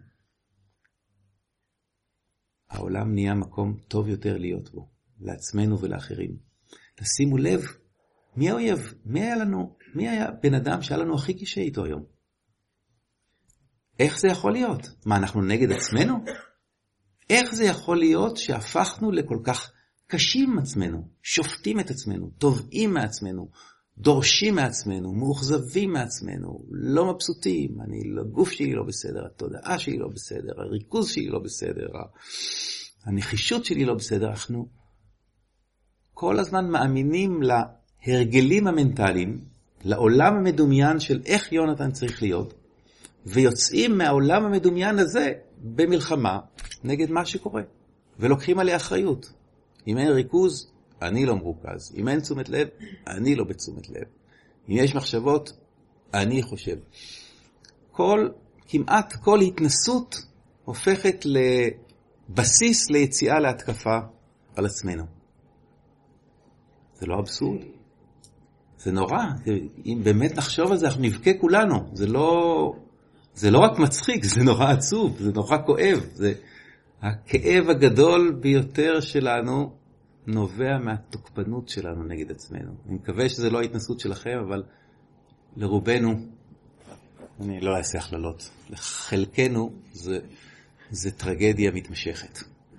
העולם נהיה מקום טוב יותר להיות בו, לעצמנו ולאחרים. תשימו לב, מי האויב? מי היה לנו? מי היה בן אדם שהיה לנו הכי קשה איתו היום? איך זה יכול להיות? מה, אנחנו נגד עצמנו? איך זה יכול להיות שהפכנו לכל כך קשים עם עצמנו, שופטים את עצמנו, תובעים מעצמנו, דורשים מעצמנו, מאוכזבים מעצמנו, לא מבסוטים, אני, הגוף שלי לא בסדר, התודעה שלי לא בסדר, הריכוז שלי לא בסדר, הנחישות שלי לא בסדר. אנחנו כל הזמן מאמינים להרגלים המנטליים, לעולם המדומיין של איך יונתן צריך להיות, ויוצאים מהעולם המדומיין הזה במלחמה נגד מה שקורה, ולוקחים עליה אחריות. אם אין ריכוז, אני לא מרוכז. אם אין תשומת לב, אני לא בתשומת לב. אם יש מחשבות, אני חושב. כל, כמעט כל התנסות הופכת לבסיס ליציאה להתקפה על עצמנו. זה לא אבסורד. זה נורא. אם באמת נחשוב על זה, אנחנו נבכה כולנו. זה לא, זה לא רק מצחיק, זה נורא עצוב, זה נורא כואב. זה הכאב הגדול ביותר שלנו נובע מהתוקפנות שלנו נגד עצמנו. אני מקווה שזה לא ההתנסות שלכם, אבל לרובנו, אני לא אעשה הכללות, לחלקנו זה, זה טרגדיה מתמשכת.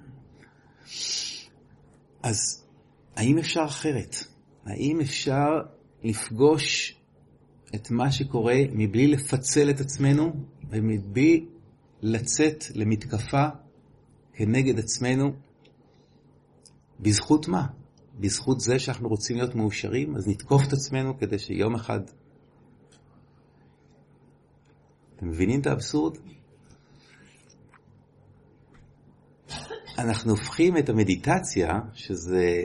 אז האם אפשר אחרת? האם אפשר לפגוש את מה שקורה מבלי לפצל את עצמנו ומבלי לצאת למתקפה כנגד עצמנו? בזכות מה? בזכות זה שאנחנו רוצים להיות מאושרים, אז נתקוף את עצמנו כדי שיום אחד... אתם מבינים את האבסורד? אנחנו הופכים את המדיטציה, שזה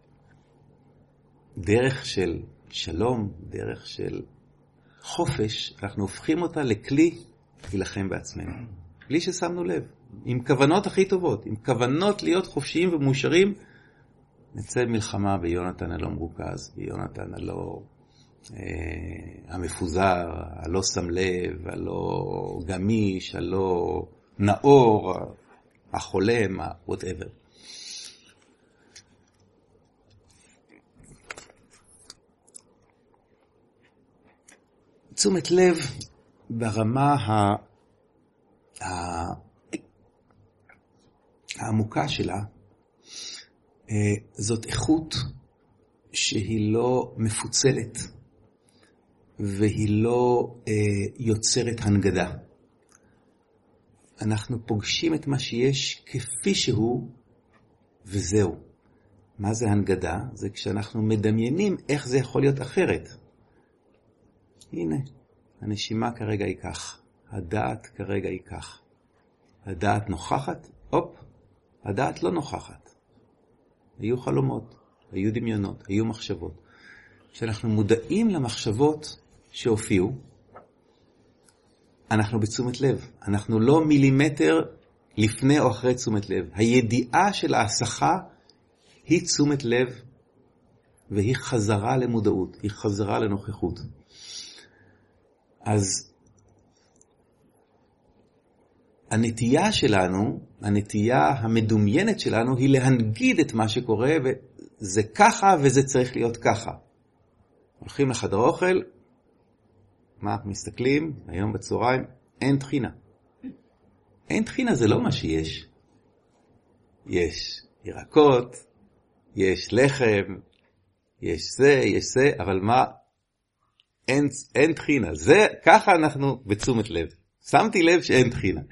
דרך של שלום, דרך של חופש, אנחנו הופכים אותה לכלי להילחם בעצמנו. בלי ששמנו לב. עם כוונות הכי טובות, עם כוונות להיות חופשיים ומאושרים, נצא מלחמה ביונתן הלא מרוכז, ביונתן הלא אה, המפוזר, הלא שם לב, הלא גמיש, הלא נאור, החולם, whatever. תשומת לב ברמה ה... ה... העמוקה שלה, זאת איכות שהיא לא מפוצלת והיא לא יוצרת הנגדה. אנחנו פוגשים את מה שיש כפי שהוא וזהו. מה זה הנגדה? זה כשאנחנו מדמיינים איך זה יכול להיות אחרת. הנה, הנשימה כרגע היא כך, הדעת כרגע היא כך. הדעת נוכחת? אופ, הדעת לא נוכחת. היו חלומות, היו דמיונות, היו מחשבות. כשאנחנו מודעים למחשבות שהופיעו, אנחנו בתשומת לב. אנחנו לא מילימטר לפני או אחרי תשומת לב. הידיעה של ההסחה היא תשומת לב, והיא חזרה למודעות, היא חזרה לנוכחות. אז הנטייה שלנו, הנטייה המדומיינת שלנו, היא להנגיד את מה שקורה, וזה ככה וזה צריך להיות ככה. הולכים לחדר אוכל, מה אנחנו מסתכלים? היום בצהריים, אין תחינה. אין תחינה זה לא מה שיש. יש ירקות, יש לחם, יש זה, יש זה, אבל מה? אין, אין תחינה. זה, ככה אנחנו בתשומת לב. שמתי לב שאין תחינה.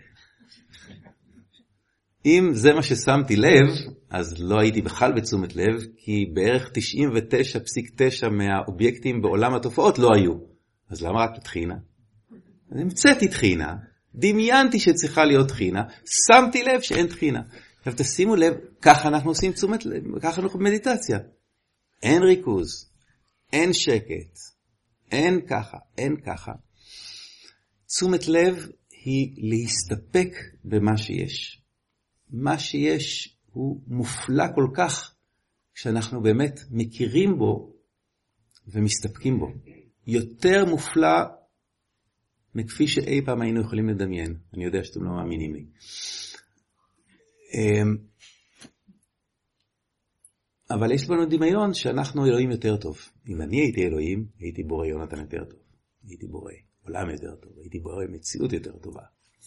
אם זה מה ששמתי לב, אז לא הייתי בכלל בתשומת לב, כי בערך תשעים ותשע נקודה תשע מהאובייקטים בעולם התופעות לא היו. אז למה רק תחינה? אז המצאתי תחינה, דמיינתי שצריכה להיות תחינה, שמתי לב שאין תחינה. עכשיו תשימו לב, ככה אנחנו עושים תשומת לב, ככה אנחנו במדיטציה. אין ריכוז, אין שקט, אין ככה, אין ככה. תשומת לב היא להסתפק במה שיש. מה שיש הוא מופלא כל כך, כשאנחנו באמת מכירים בו ומסתפקים בו. יותר מופלא מכפי שאי פעם היינו יכולים לדמיין. אני יודע שאתם לא מאמינים לי. אבל יש בנו דמיון שאנחנו אלוהים יותר טוב. אם אני הייתי אלוהים, הייתי בורא יונתן יותר טוב. הייתי בורא עולם יותר טוב. הייתי בורא מציאות יותר טובה.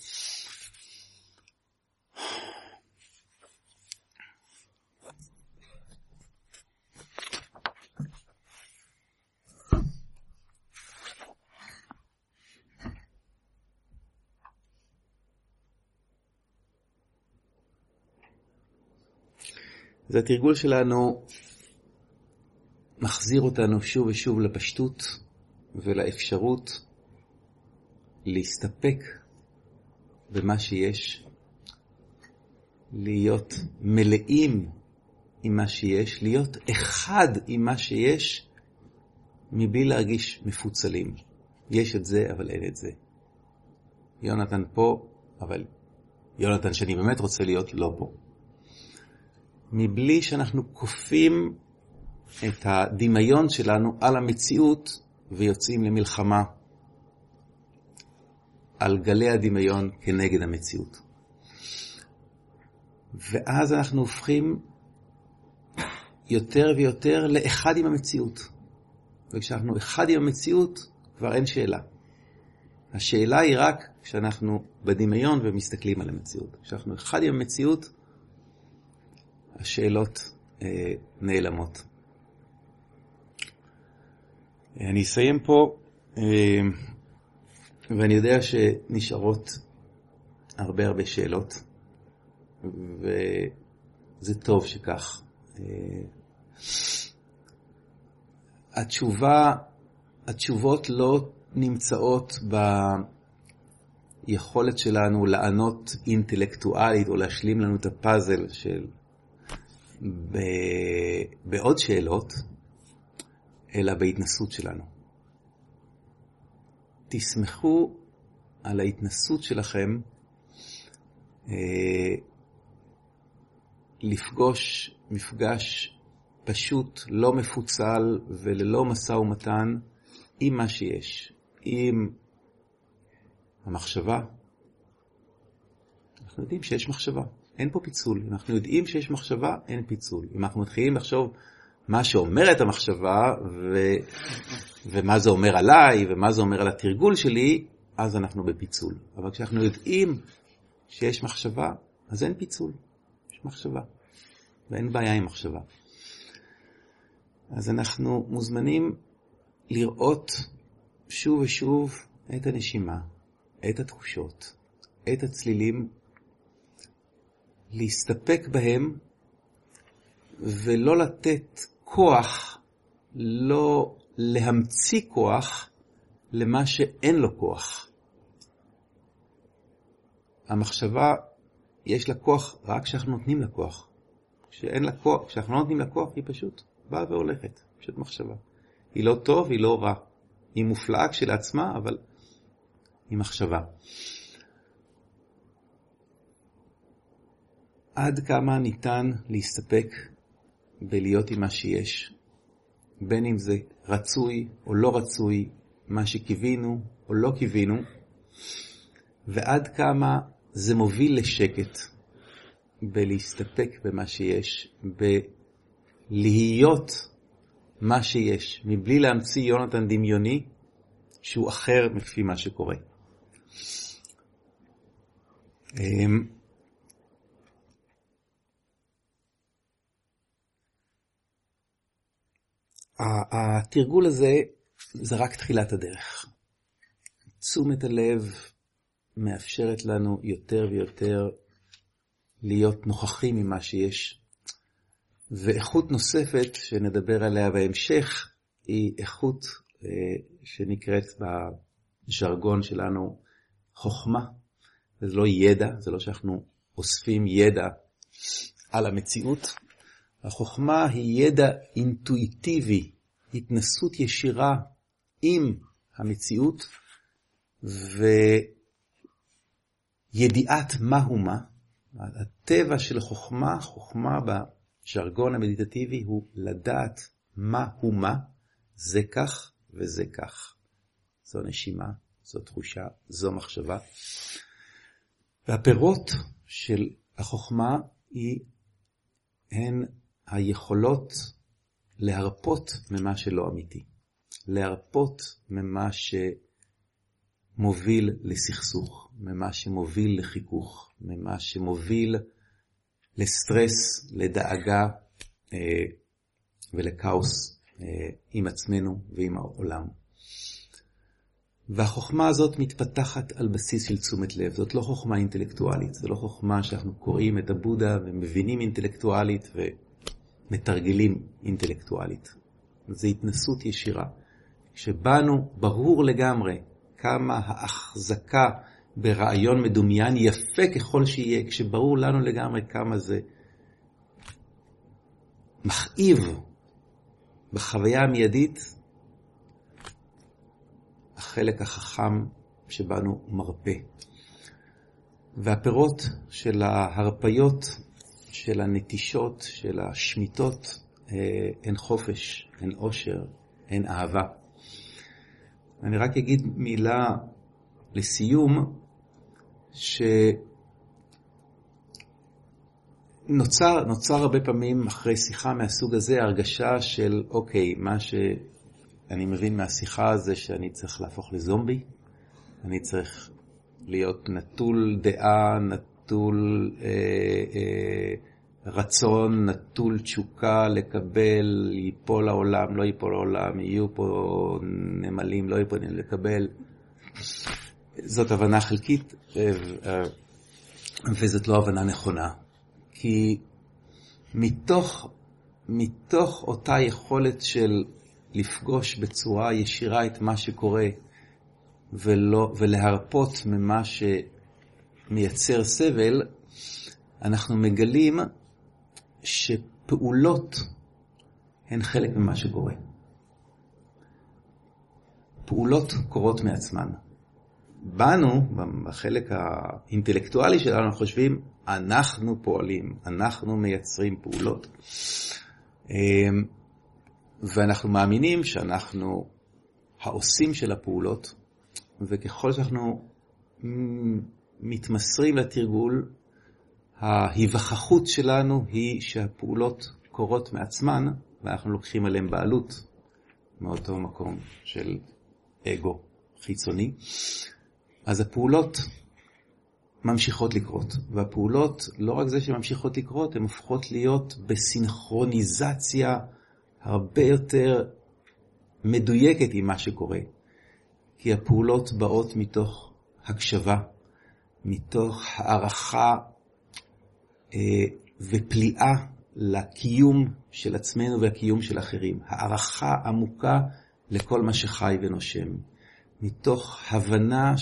אז התרגול שלנו מחזיר אותנו שוב ושוב לפשטות ולאפשרות להסתפק במה שיש, להיות מלאים עם מה שיש, להיות אחד עם מה שיש, מבלי להרגיש מפוצלים. יש את זה אבל אין את זה. יונתן פה, אבל יונתן שאני באמת רוצה להיות לא פה. מבלי שאנחנו כופים את הדמיון שלנו על המציאות ויוצאים למלחמה על גלי הדמיון כנגד המציאות. ואז אנחנו הופכים יותר ויותר לאחד עם המציאות. וכשאנחנו אחד עם המציאות, כבר אין שאלה. השאלה היא רק כשאנחנו בדמיון ומסתכלים על המציאות. כשאנחנו אחד עם המציאות, השאלות אה, נעלמות. אני אסיים פה, אה, ואני יודע שנשארות הרבה הרבה שאלות, וזה טוב שכך. אה, התשובה, התשובות לא נמצאות ביכולת שלנו לענות אינטלקטואלית או להשלים לנו את הפאזל של ב... בעוד שאלות, אלא בהתנסות שלנו. תסמכו על ההתנסות שלכם אה, לפגוש מפגש פשוט, לא מפוצל וללא משא ומתן עם מה שיש, עם המחשבה. אנחנו יודעים שיש מחשבה, אין פה פיצול. אם אנחנו יודעים שיש מחשבה, אין פיצול. אם אנחנו מתחילים לחשוב מה שאומרת המחשבה ו... ומה זה אומר עליי ומה זה אומר על התרגול שלי, אז אנחנו בפיצול. אבל כשאנחנו יודעים שיש מחשבה, אז אין פיצול. יש מחשבה. ואין בעיה עם מחשבה. אז אנחנו מוזמנים לראות שוב ושוב את הנשימה, את התחושות, את הצלילים, להסתפק בהם ולא לתת כוח, לא להמציא כוח למה שאין לו כוח. המחשבה יש לה כוח רק כשאנחנו נותנים לה כוח. כשאין לה כוח, כשאנחנו לא נותנים לה כוח היא פשוט באה והולכת, פשוט מחשבה. היא לא טוב, היא לא רע. היא מופלאה כשלעצמה, אבל היא מחשבה. עד כמה ניתן להסתפק בלהיות עם מה שיש, בין אם זה רצוי או לא רצוי, מה שקיווינו או לא קיווינו, ועד כמה זה מוביל לשקט בלהסתפק במה שיש, בלהיות מה שיש, מבלי להמציא יונתן דמיוני שהוא אחר מפי מה שקורה. התרגול הזה זה רק תחילת הדרך. תשומת הלב מאפשרת לנו יותר ויותר להיות נוכחים ממה שיש. ואיכות נוספת שנדבר עליה בהמשך היא איכות אה, שנקראת בז'רגון שלנו חוכמה. זה לא ידע, זה לא שאנחנו אוספים ידע על המציאות. החוכמה היא ידע אינטואיטיבי, התנסות ישירה עם המציאות וידיעת מהו מה. הטבע של חוכמה, חוכמה בז'רגון המדיטטיבי הוא לדעת מהו מה, זה כך וזה כך. זו נשימה, זו תחושה, זו מחשבה. והפירות של החוכמה היא, הן היכולות להרפות ממה שלא אמיתי. להרפות ממה שמוביל לסכסוך, ממה שמוביל לחיכוך, ממה שמוביל לסטרס, לדאגה אה, ולכאוס אה, עם עצמנו ועם העולם. והחוכמה הזאת מתפתחת על בסיס של תשומת לב. זאת לא חוכמה אינטלקטואלית, זו לא חוכמה שאנחנו קוראים את הבודה ומבינים אינטלקטואלית ומתרגלים אינטלקטואלית. זו התנסות ישירה. כשבאנו ברור לגמרי כמה ההחזקה ברעיון מדומיין יפה ככל שיהיה, כשברור לנו לגמרי כמה זה מכאיב בחוויה המיידית, החלק החכם שבנו מרפא. והפירות של ההרפיות, של הנטישות, של השמיטות, אין חופש, אין אושר, אין אהבה. אני רק אגיד מילה לסיום, שנוצר נוצר הרבה פעמים אחרי שיחה מהסוג הזה, הרגשה של אוקיי, מה שאני מבין מהשיחה הזה שאני צריך להפוך לזומבי, אני צריך להיות נטול דעה, נטול אה, אה, רצון, נטול תשוקה, לקבל, ייפול העולם, לא ייפול העולם, יהיו פה נמלים, לא ייפול לקבל. זאת הבנה חלקית, וזאת לא הבנה נכונה. כי מתוך, מתוך אותה יכולת של לפגוש בצורה ישירה את מה שקורה, ולא, ולהרפות ממה שמייצר סבל, אנחנו מגלים שפעולות הן חלק ממה שקורה. פעולות קורות מעצמן. בנו, בחלק האינטלקטואלי שלנו, אנחנו חושבים, אנחנו פועלים, אנחנו מייצרים פעולות. ואנחנו מאמינים שאנחנו העושים של הפעולות, וככל שאנחנו מתמסרים לתרגול, ההיווכחות שלנו היא שהפעולות קורות מעצמן, ואנחנו לוקחים עליהן בעלות מאותו מקום של אגו חיצוני. אז הפעולות ממשיכות לקרות, והפעולות לא רק זה שממשיכות לקרות, הן הופכות להיות בסינכרוניזציה הרבה יותר מדויקת עם מה שקורה. כי הפעולות באות מתוך הקשבה, מתוך הערכה אה, ופליאה לקיום של עצמנו והקיום של אחרים. הערכה עמוקה לכל מה שחי ונושם. מתוך הבנה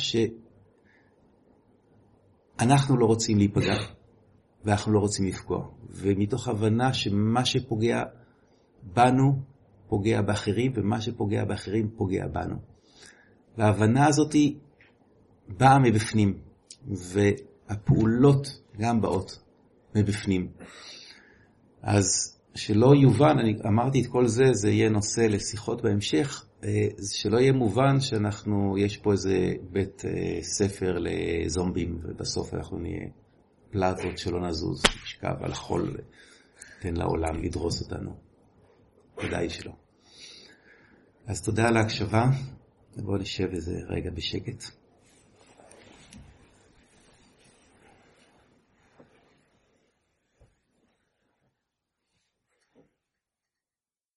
שאנחנו לא רוצים להיפגע, ואנחנו לא רוצים לפגוע. ומתוך הבנה שמה שפוגע בנו פוגע באחרים, ומה שפוגע באחרים פוגע בנו. וההבנה הזאת היא באה מבפנים, והפעולות גם באות מבפנים. אז שלא יובן, אני אמרתי את כל זה, זה יהיה נושא לשיחות בהמשך, שלא יהיה מובן שאנחנו, יש פה איזה בית ספר לזומבים, ובסוף אנחנו נהיה פלטות שלא נזוז, נשכב על החול, תן לעולם לדרוס אותנו. ודאי שלא. אז תודה על ההקשבה, ובואו נשב איזה רגע בשקט.